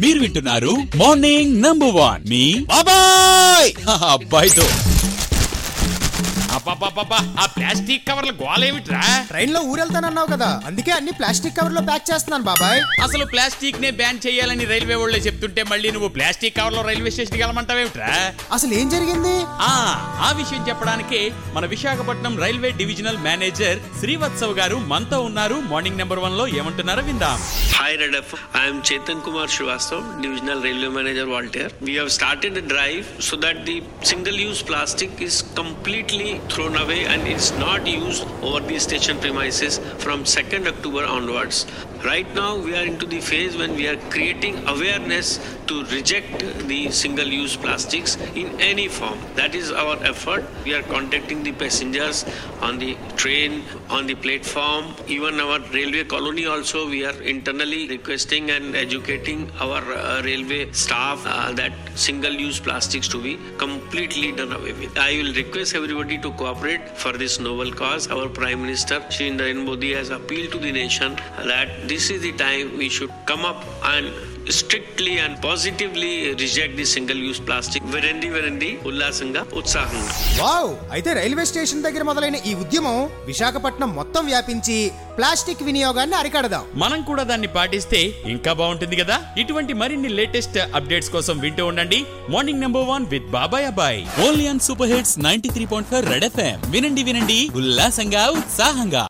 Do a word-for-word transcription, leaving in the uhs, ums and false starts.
మీరు వింటున్నారు morning number one మీ బాబాయ్ అబ్బాయితో. అబ్బబ్బబ్బబ్బా, ఆ ప్లాస్టిక్ కవర్ల గోలేమిట్రా? ట్రైన్ లో ఊరెళ్తానన్నావు కదా, అందుకే అన్ని ప్లాస్టిక్ కవర్ లో ప్యాక్ చేస్తున్నాను బాబాయ్. అసలు ప్లాస్టిక్ నే బ్యాన్ చేయాలని రైల్వే వాళ్ళే చెప్తుంటే మళ్ళీ నువ్వు ప్లాస్టిక్ కవర్ లో రైల్వే స్టేషన్ కి వెళ్ళమంటావేమిట్రా? అసలు ఏం జరిగింది? ఆ ఆ విషయం చెప్పడానికే మన Visakhapatnam railway divisional manager Srivatsav garu మనతో ఉన్నారు. మార్నింగ్ నెంబర్ వన్ లో ఏమంటున్నారో విందాం. Hi Red F M, I am Chetan Kumar Srivastav, Divisional Railway Manager, Voltaire. We have started a drive so that the single-use plastic is completely thrown away and is not used over the station premises from second October onwards. Right now we are into the phase when we are creating awareness to reject the single-use plastics in any form. That is our effort. We are contacting the passengers on the train, on the platform, even our railway colony also. We are internally requesting and educating our uh, railway staff uh, that single-use plastics to be completely done away with. I will request everybody to cooperate for this noble cause. Our Prime Minister Shri Narendra Modi has appealed to the nation that this is the time we should come up and strictly and positively reject the single-use plastic. Verendi verendi ullasanga utsahanga. Wow! అయితే railway station దగ్గర మొదలైన ఈ ఉద్యమం విశాఖపట్నం మొత్తం వ్యాపించి plastic వినియోగాన్ని అరికడదాం. మనం కూడా దాన్ని పాటిస్తే ఇంకా బాగుంటుంది కదా. ఇటువంటి మరిన్ని లేటెస్ట్ అప్డేట్స్ కోసం వింటూ ఉండండి మార్నింగ్ నెంబర్ వన్ విత్ బాబాయ్ అబ్బాయి. Only on super hits ninety three point five red FM. వినండి వినండి ఉల్లాసంగా ఉత్సాహంగా.